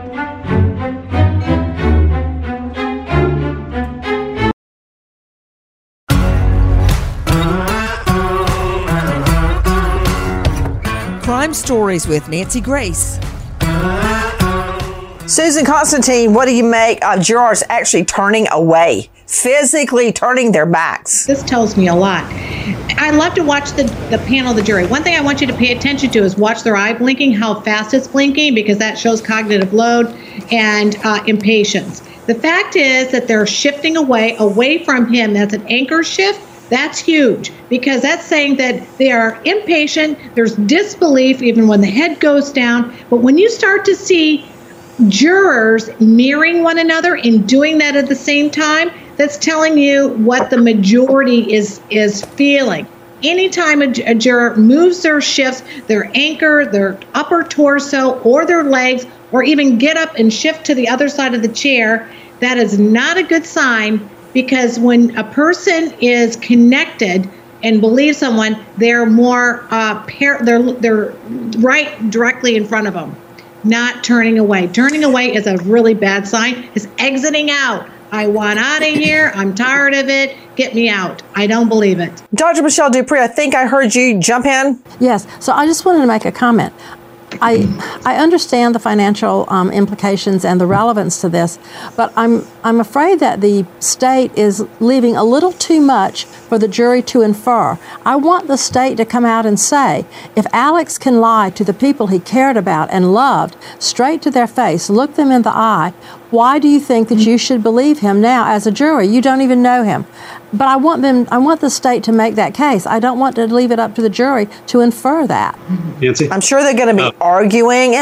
Crime Stories with Nancy Grace. Susan Constantine, what do you make of jurors actually turning away, physically turning their backs? This tells me a lot. I love to watch the panel of the jury. One thing I want you to pay attention to is watch their eye blinking, how fast it's blinking, because that shows cognitive load and impatience. The fact is that they're shifting away from him. That's an anchor shift. That's huge, because that's saying that they are impatient. There's disbelief even when the head goes down. But when you start to see jurors mirroring one another and doing that at the same time, that's telling you what the majority is feeling. anytime a juror moves their shifts, their anchor, their upper torso, or their legs, or even get up and shift to the other side of the chair, that is not a good sign, because when a person is connected and believes someone, they're more they're right directly in front of them, not turning away. Turning away is a really bad sign. It's exiting out. I want out of here. I'm tired of it. Get me out. I don't believe it. Dr. Michelle Dupree, I think I heard you jump in. Yes. So I just wanted to make a comment. I understand the financial implications and the relevance to this, but I'm afraid that the state is leaving a little too much for the jury to infer. I want the state to come out and say, if Alex can lie to the people he cared about and loved straight to their face, look them in the eye, why do you think that you should believe him now as a jury? You don't even know him. But I want the state to make that case. I don't want to leave it up to the jury to infer that. Nancy? I'm sure they're going to be arguing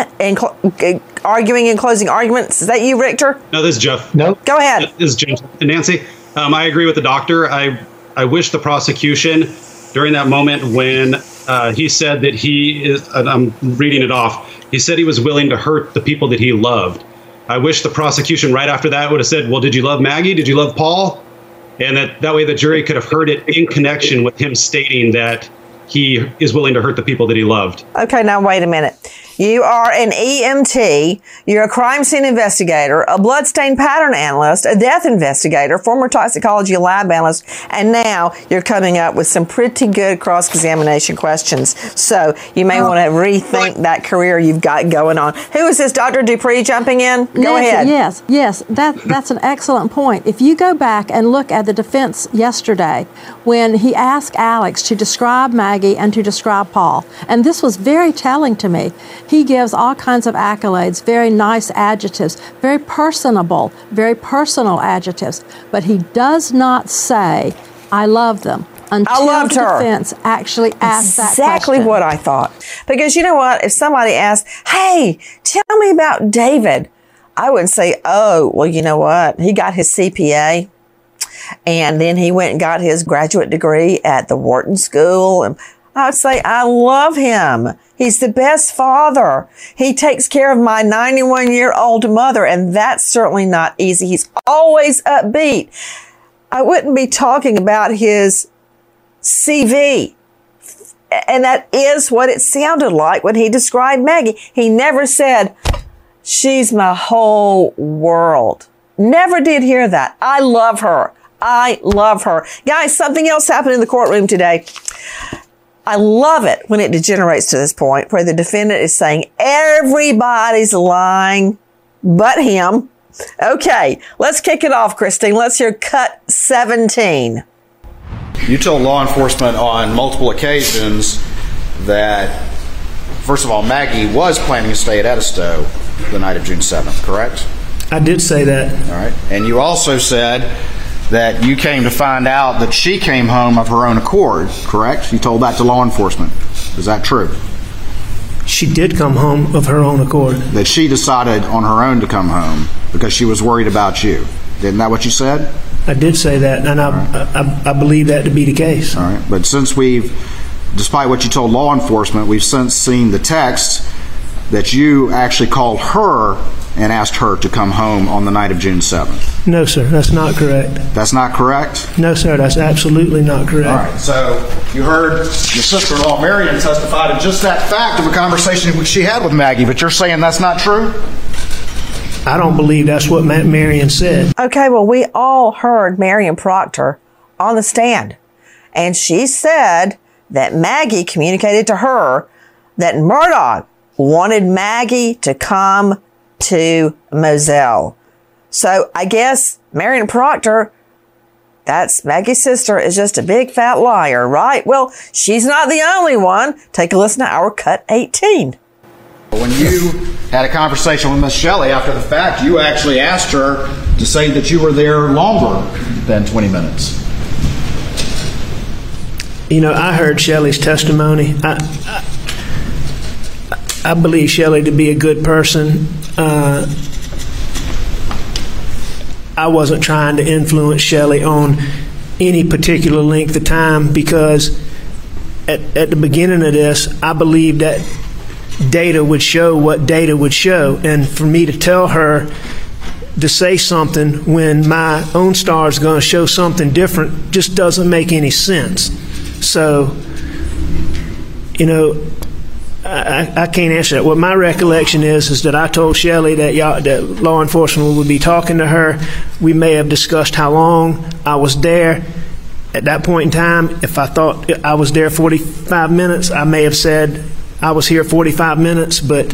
in closing arguments. Is that you, Richter? No, this is Jeff. No. Go ahead. This is James. Nancy, I agree with the doctor. I wish the prosecution, during that moment when he said that he is, I'm reading it off, he said he was willing to hurt the people that he loved. I wish the prosecution right after that would have said, well, did you love Maggie? Did you love Paul? And that way the jury could have heard it in connection with him stating that he is willing to hurt the people that he loved. Okay, now wait a minute. You are an EMT, you're a crime scene investigator, a bloodstain pattern analyst, a death investigator, former toxicology lab analyst, and now you're coming up with some pretty good cross-examination questions. So you may want to rethink that career you've got going on. Who is this, Dr. Dupree jumping in? Go ahead. Yes, that's an excellent point. If you go back and look at the defense yesterday, when he asked Alex to describe Maggie and to describe Paul, and this was very telling to me. He gives all kinds of accolades, very nice adjectives, very personable, very personal adjectives, but he does not say, I love them, until the defense actually asks that question. Exactly what I thought. Because you know what? If somebody asked, hey, tell me about David, I wouldn't say, oh, well, you know what? He got his CPA, and then he went and got his graduate degree at the Wharton School, and I would say, I love him. He's the best father. He takes care of my 91-year-old mother, and that's certainly not easy. He's always upbeat. I wouldn't be talking about his CV. And that is what it sounded like when he described Maggie. He never said, she's my whole world. Never did hear that. I love her. I love her. Guys, something else happened in the courtroom today. I love it when it degenerates to this point where the defendant is saying everybody's lying but him. Okay, let's kick it off, Christine. Let's hear cut 17. You told law enforcement on multiple occasions that, first of all, Maggie was planning to stay at Edisto the night of June 7th, correct? I did say that. All right. And you also said that you came to find out that she came home of her own accord, correct? You told that to law enforcement. Is that true? She did come home of her own accord. That she decided on her own to come home because she was worried about you. Isn't that what you said? I did say that, and I believe that to be the case. All right. But since despite what you told law enforcement, we've since seen the text that you actually called her and asked her to come home on the night of June 7th. No, sir, that's not correct. That's not correct? No, sir, that's absolutely not correct. All right, so you heard your sister-in-law, Marion, testify to just that fact of a conversation which she had with Maggie, but you're saying that's not true? I don't believe that's what Marion said. Okay, well, we all heard Marion Proctor on the stand, and she said that Maggie communicated to her that Murdaugh wanted Maggie to come to Moselle. So I guess Marion Proctor, that's Maggie's sister, is just a big fat liar, right? Well, she's not the only one. Take a listen to our cut 18. When you had a conversation with Miss Shelley after the fact, you actually asked her to say that you were there longer than 20 minutes. You know, I heard Shelley's testimony. I believe Shelley to be a good person. I wasn't trying to influence Shelley on any particular length of time because at the beginning of this, I believed that data would show what data would show. And for me to tell her to say something when my OwnStar is going to show something different just doesn't make any sense. So, you know, I can't answer that. What my recollection is that I told Shelley that law enforcement would be talking to her. We may have discussed how long I was there. At that point in time, if I thought I was there 45 minutes, I may have said I was here 45 minutes, but,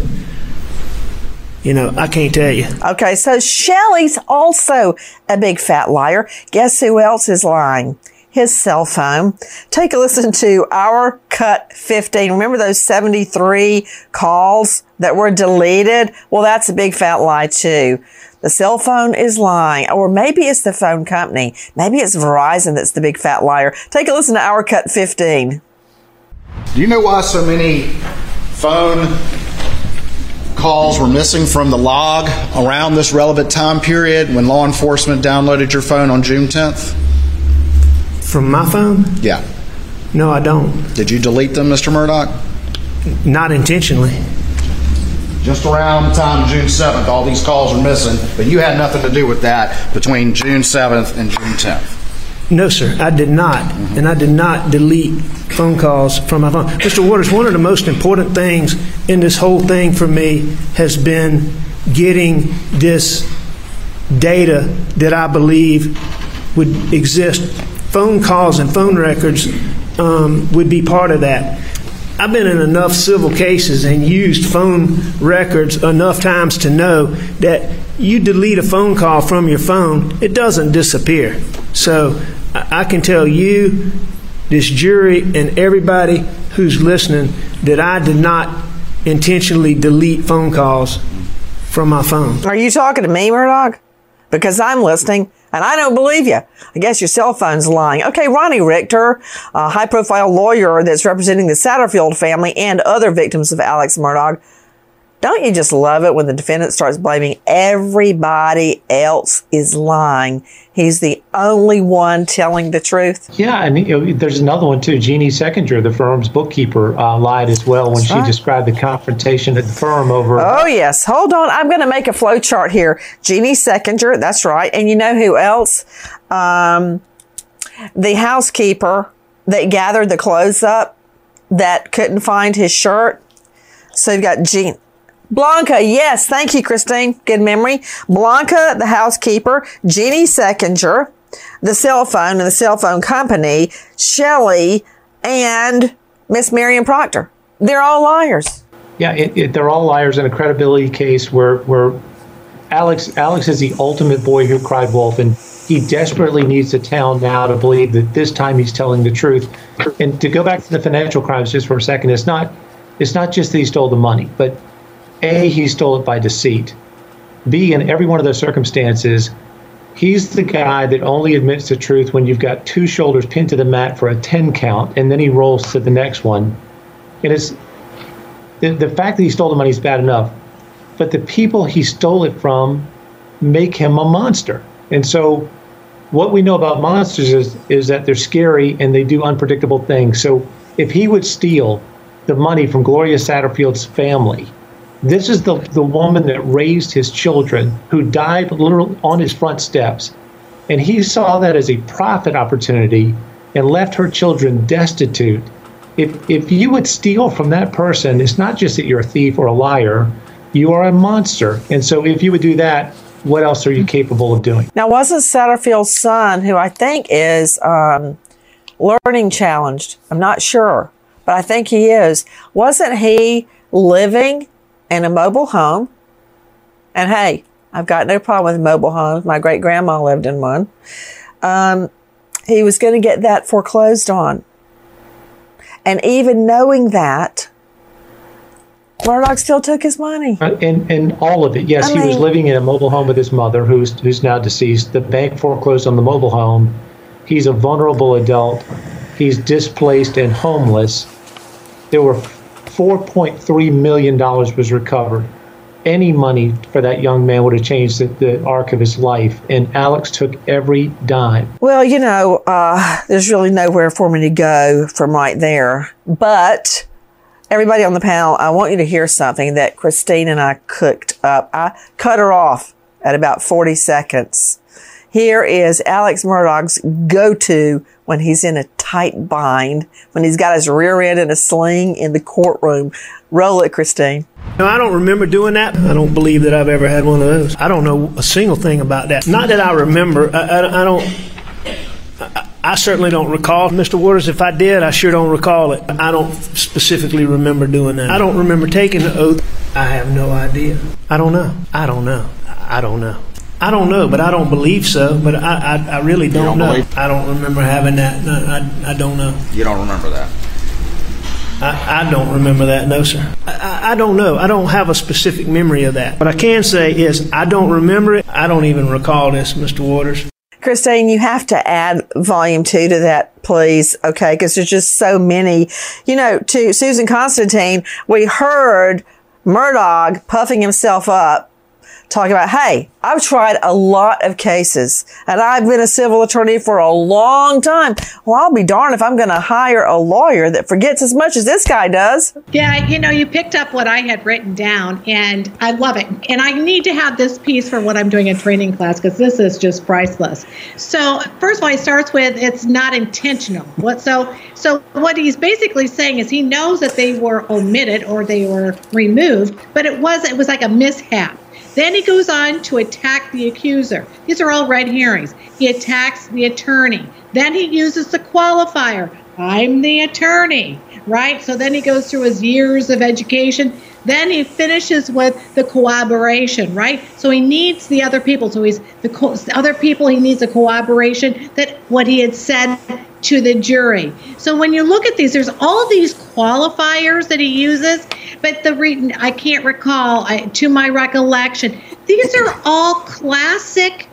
you know, I can't tell you. Okay, so Shelley's also a big fat liar. Guess who else is lying? His cell phone. Take a listen to our Cut 15. Remember those 73 calls that were deleted? Well, that's a big fat lie too. The cell phone is lying. Or maybe it's the phone company. Maybe it's Verizon that's the big fat liar. Take a listen to our Cut 15. Do you know why so many phone calls were missing from the log around this relevant time period when law enforcement downloaded your phone on June 10th? From my phone? Yeah. No, I don't. Did you delete them, Mr. Murdoch? Not intentionally. Just around the time of June 7th, all these calls are missing, but you had nothing to do with that between June 7th and June 10th. No, sir, I did not. Mm-hmm. And I did not delete phone calls from my phone. Mr. Waters, one of the most important things in this whole thing for me has been getting this data that I believe would exist. Phone calls and phone records would be part of that. I've been in enough civil cases and used phone records enough times to know that you delete a phone call from your phone, it doesn't disappear. So I can tell you, this jury, and everybody who's listening that I did not intentionally delete phone calls from my phone. Are you talking to me, Murdoch? Because I'm listening, and I don't believe you. I guess your cell phone's lying. Okay, Ronnie Richter, a high-profile lawyer that's representing the Satterfield family and other victims of Alex Murdaugh. Don't you just love it when the defendant starts blaming everybody else is lying? He's the only one telling the truth. Yeah, and there's another one too. Jeannie Seckinger, the firm's bookkeeper, lied as well when she described the confrontation at the firm over. Oh, yes. Hold on. I'm going to make a flow chart here. Jeannie Seckinger, that's right. And you know who else? The housekeeper that gathered the clothes up that couldn't find his shirt. So you've got Jeannie. Blanca, yes, thank you, Christine. Good memory. Blanca, the housekeeper, Jeannie Seckinger, the cell phone and the cell phone company, Shelley, and Miss Marion Proctor. They're all liars. Yeah, they're all liars in a credibility case where Alex is the ultimate boy who cried wolf, and he desperately needs the town now to believe that this time he's telling the truth. And to go back to the financial crimes just for a second, it's not just that he stole the money, but A, he stole it by deceit. B, in every one of those circumstances, he's the guy that only admits the truth when you've got two shoulders pinned to the mat for a 10 count, and then he rolls to the next one. It is the fact that he stole the money is bad enough, but the people he stole it from make him a monster. And so what we know about monsters is that they're scary and they do unpredictable things. So if he would steal the money from Gloria Satterfield's family, this is the woman that raised his children, who died literally on his front steps. And he saw that as a profit opportunity and left her children destitute. If you would steal from that person, it's not just that you're a thief or a liar, you are a monster. And so if you would do that, what else are you capable of doing? Now, wasn't Satterfield's son, who I think is learning challenged, I'm not sure, but I think he is, wasn't he living in a mobile home? And hey, I've got no problem with mobile homes. My great-grandma lived in one. He was going to get that foreclosed on. And even knowing that, Murdaugh still took his money. And all of it. Yes, he was living in a mobile home with his mother, who's now deceased. The bank foreclosed on the mobile home. He's a vulnerable adult. He's displaced and homeless. There were $4.3 million was recovered. any money for that young man would have changed the arc of his life. And Alex took every dime. Well, there's really nowhere for me to go from right there. But everybody on the panel, I want you to hear something that Christine and I cooked up. I cut her off at about 40 seconds. Here is Alex Murdaugh's go-to when he's in a tight bind, when he's got his rear end in a sling in the courtroom. Roll it, Christine. No, I don't remember doing that. I don't believe that I've ever had one of those. I don't know a single thing about that. Not that I remember. I certainly don't recall. Mr. Waters, if I did, I sure don't recall it. I don't specifically remember doing that. I don't remember taking the oath. I have no idea. I don't know, but I don't believe so. But I really don't know. I don't remember having that. No, I don't know. You don't remember that? I don't remember that, no, sir. I don't know. I don't have a specific memory of that. What I can say is I don't remember it. I don't even recall this, Mr. Waters. Christine, you have to add volume 2 to that, please, okay? Because there's just so many. To Susan Constantine, we heard Murdaugh puffing himself up, talking about, hey, I've tried a lot of cases and I've been a civil attorney for a long time. Well, I'll be darned if I'm going to hire a lawyer that forgets as much as this guy does. Yeah, you picked up what I had written down and I love it. And I need to have this piece for what I'm doing in training class because this is just priceless. So first of all, he starts with it's not intentional. So what he's basically saying is he knows that they were omitted or they were removed, but it was like a mishap. Then he goes on to attack the accuser. These are all red herrings. He attacks the attorney. Then he uses the qualifier. I'm the attorney, right? So then he goes through his years of education. Then he finishes with the corroboration, right? So he needs the other people. So he needs a corroboration that what he had said to the jury. So when you look at these, there's all these qualifiers that he uses, but I can't recall, to my recollection, these are all classic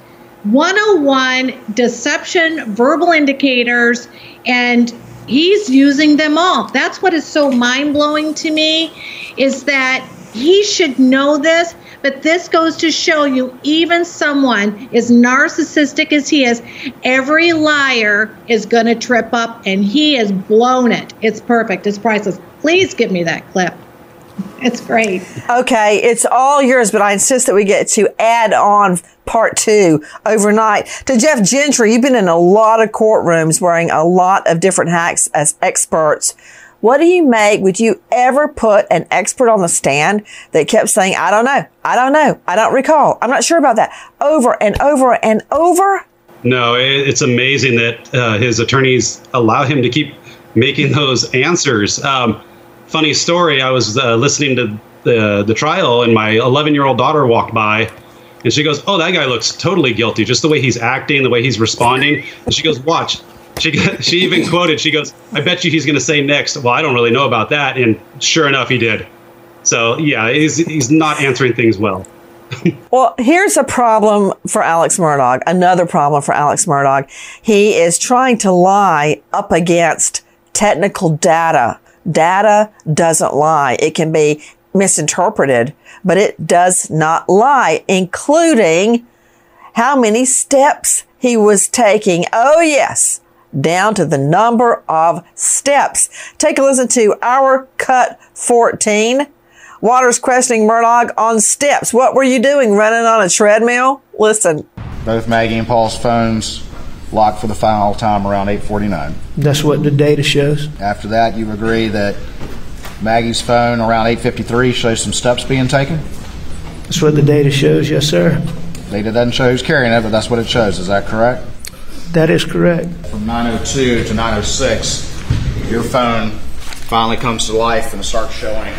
101 deception verbal indicators, and he's using them all. That's what is so mind-blowing to me, is that he should know this, but this goes to show you, even someone as narcissistic as he is, every liar is going to trip up, and he has blown it. It's perfect. It's priceless. Please give me that clip. It's great. Okay, it's all yours, but I insist that we get to add on part 2 overnight. To Jeff Gentry, you've been in a lot of courtrooms wearing a lot of different hacks as experts. What do you make? Would you ever put an expert on the stand that kept saying, I don't know, I don't recall, I'm not sure about that, over and over and over? No, it's amazing that his attorneys allow him to keep making those answers. Funny story, I was listening to the trial and my 11-year-old daughter walked by and she goes, oh, that guy looks totally guilty, just the way he's acting, the way he's responding. And she goes, watch. She even quoted, she goes, I bet you he's going to say next, well, I don't really know about that. And sure enough, he did. So, yeah, he's not answering things well. Well, here's a problem for Alex Murdaugh, another problem for Alex Murdaugh. He is trying to lie up against technical data. Data doesn't lie. It can be misinterpreted, but it does not lie, including how many steps he was taking. Oh, yes. Down to the number of steps. Take a listen to our cut 14. Waters questioning Murdaugh on steps. What were you doing, running on a treadmill? Listen. Both Maggie and Paul's phones locked for the final time around 8:49. That's what the data shows. After that, you agree that Maggie's phone around 8:53 shows some steps being taken? That's what the data shows, yes, sir. Data doesn't show who's carrying it, but that's what it shows. Is that correct? That is correct. From 9:02 to 9:06, your phone finally comes to life and starts showing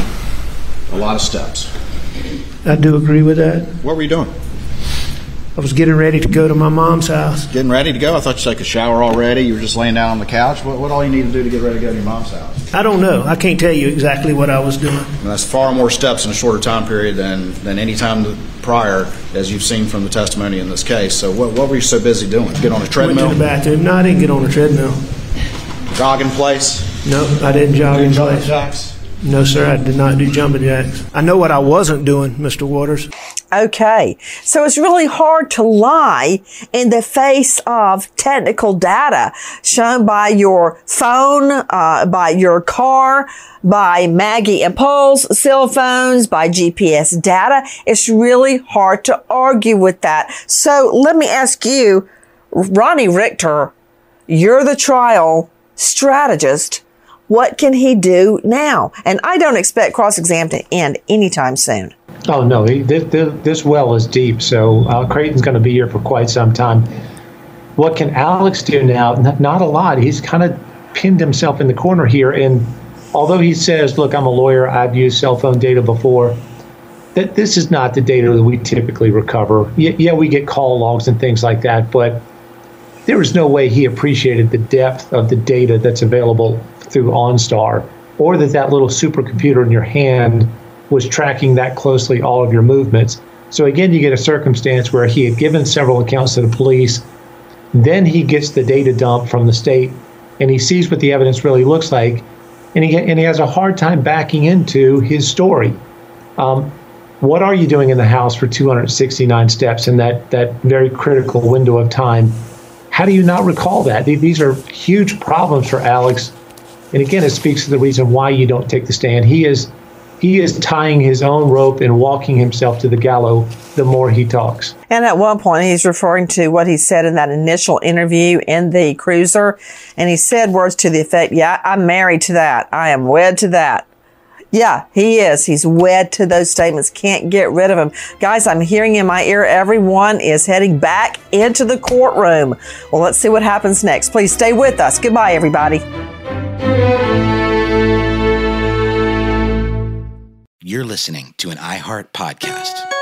a lot of steps. I do agree with that. What were you doing? I was getting ready to go to my mom's house. Getting ready to go? I thought you took a shower already. You were just laying down on the couch. What all you need to do to get ready to go to your mom's house? I don't know. I can't tell you exactly what I was doing. And that's far more steps in a shorter time period than any time prior, as you've seen from the testimony in this case. So what were you so busy doing? Get on a treadmill? Went to the bathroom. No, I didn't get on a treadmill. Jog in place? No, I didn't jog in place. Jacks? No, sir, I did not do jumping jacks. I know what I wasn't doing, Mr. Waters. Okay, so it's really hard to lie in the face of technical data shown by your phone, by your car, by Maggie and Paul's cell phones, by GPS data. It's really hard to argue with that. So let me ask you, Ronnie Richter, you're the trial strategist. What can he do now? And I don't expect cross-exam to end anytime soon. Oh, no, this well is deep, so Creighton's going to be here for quite some time. What can Alex do now? Not a lot. He's kind of pinned himself in the corner here, and although he says, look, I'm a lawyer, I've used cell phone data before, that this is not the data that we typically recover. Yeah, we get call logs and things like that, but there was no way he appreciated the depth of the data that's available through OnStar, or that little supercomputer in your hand was tracking that closely all of your movements. So again, you get a circumstance where he had given several accounts to the police, then he gets the data dump from the state, and he sees what the evidence really looks like, and he has a hard time backing into his story. What are you doing in the house for 269 steps in that very critical window of time? How do you not recall that? These are huge problems for Alex. And again, it speaks to the reason why you don't take the stand. He is tying his own rope and walking himself to the gallows the more he talks. And at one point, he's referring to what he said in that initial interview in the cruiser. And he said words to the effect, yeah, I'm married to that. I am wed to that. Yeah, he is. He's wed to those statements. Can't get rid of them. Guys, I'm hearing in my ear, everyone is heading back into the courtroom. Well, let's see what happens next. Please stay with us. Goodbye, everybody. You're listening to an iHeart podcast.